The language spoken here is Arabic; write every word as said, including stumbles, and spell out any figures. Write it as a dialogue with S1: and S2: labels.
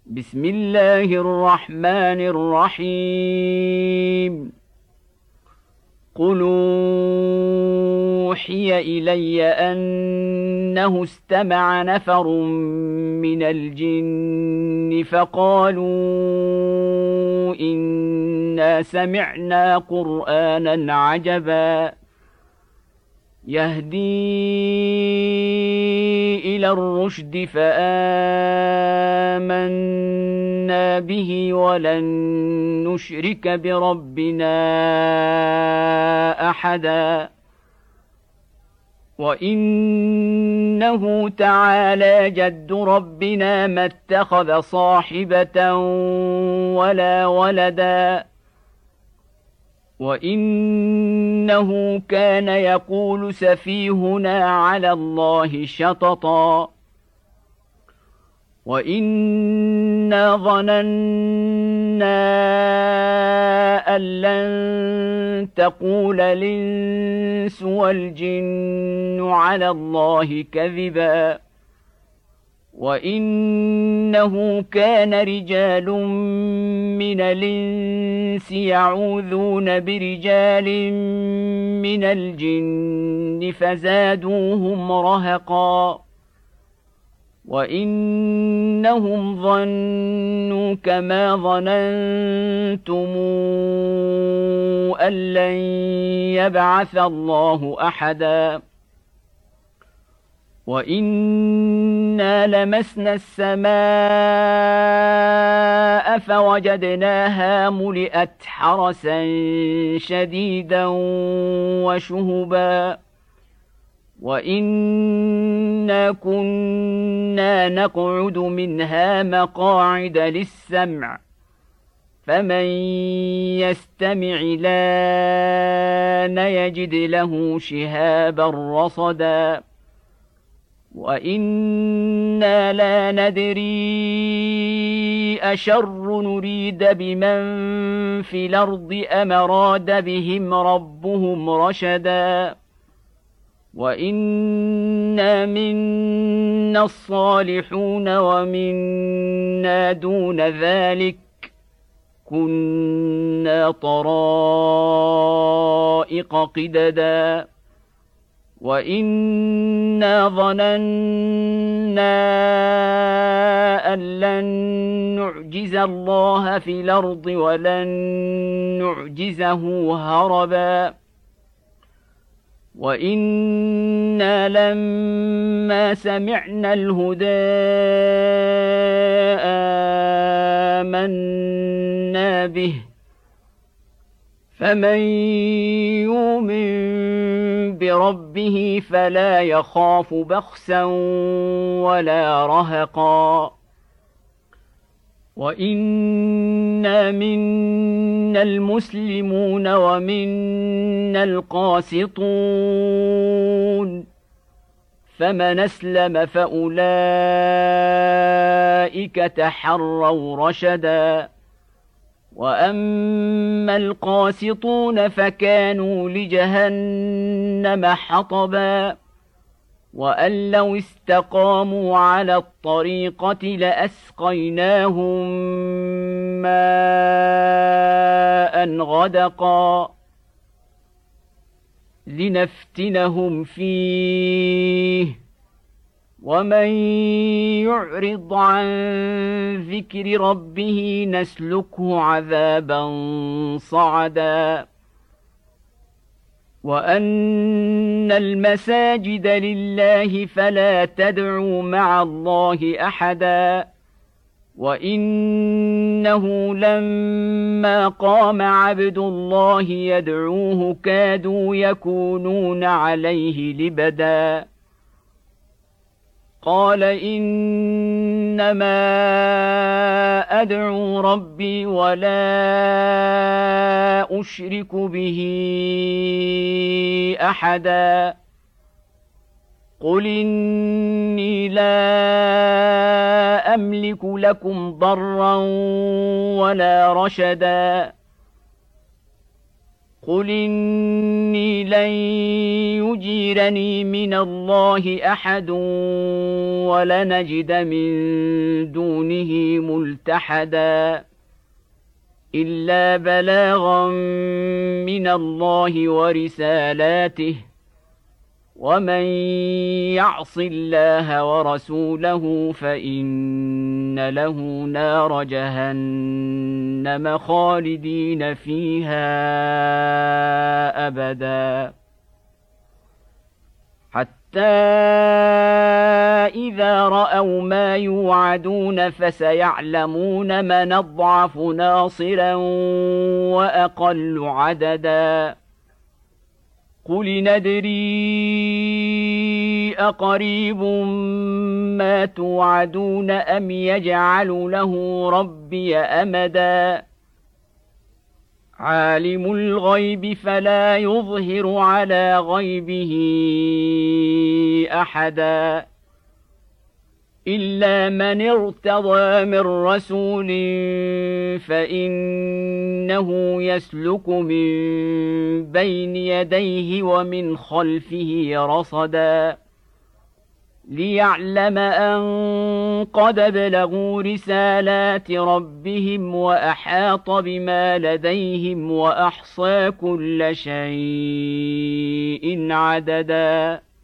S1: بسم الله الرحمن الرحيم قل أوحي إلي أنه استمع نفر من الجن فقالوا إنا سمعنا قرآنا عجبا يهدي إلى الرشد فآمنا به ولن نشرك بربنا أحدا وإنه تعالى جد ربنا ما اتخذ صاحبة ولا ولدا وإنه كان يقول سفيهنا على الله شططا وإنا ظننا أن لن تقول الإنس والجن على الله كذبا وإنه كان رجال من الإنس يعوذون برجال من الجن فزادوهم رهقا وإنهم ظنوا كما ظننتم أن لن يبعث الله أحدا وإنا لمسنا السماء فوجدناها ملئت حرسا شديدا وشهبا وإنا كنا نقعد منها مقاعد للسمع فمن يستمع الآن يجد له شهابا رصدا وإنا لا ندري أشر نريد بمن في الأرض أم أراد بهم ربهم رشدا وإنا منا الصالحون ومنا دون ذلك كنا طرائق قددا وإنا ظننا أن لن نعجز الله في الأرض ولن نعجزه هربا وإنا لما سمعنا الهدى آمنا به فمن يؤمن بربه فلا يخاف بخسا ولا رهقا وإنا منا المسلمون ومنا القاسطون فمن أسلم فأولئك تحروا رشدا وأما القاسطون فكانوا لجهنم حطبا وأن لو استقاموا على الطريقة لأسقيناهم ماء غدقا لنفتنهم فيه ومن يعرض عن ذكر ربه نسلكه عذابا صعدا وأن المساجد لله فلا تدعوا مع الله أحدا وإنه لما قام عبد الله يدعوه كادوا يكونون عليه لبدا قال إنما أدعو ربي ولا أشرك به أحدا قل إني لا أملك لكم ضرا ولا رشدا قل إني لن يجيرني من الله أحد ولنجد من دونه ملتحدا إلا بلاغا من الله ورسالاته ومن يعص الله ورسوله فإن له نار جهنم خالدين فيها أبدا حتى إذا رأوا ما يوعدون فسيعلمون من أضعف ناصرا وأقل عددا قل ندري أقريب ما توعدون أم يجعل له ربي أمدا عالم الغيب فلا يظهر على غيبه أحدا إلا من ارتضى من رسول فإنه يسلك من بين يديه ومن خلفه رصدا ليعلم أن قد بلغوا رسالات ربهم وأحاط بما لديهم وأحصى كل شيء عددا.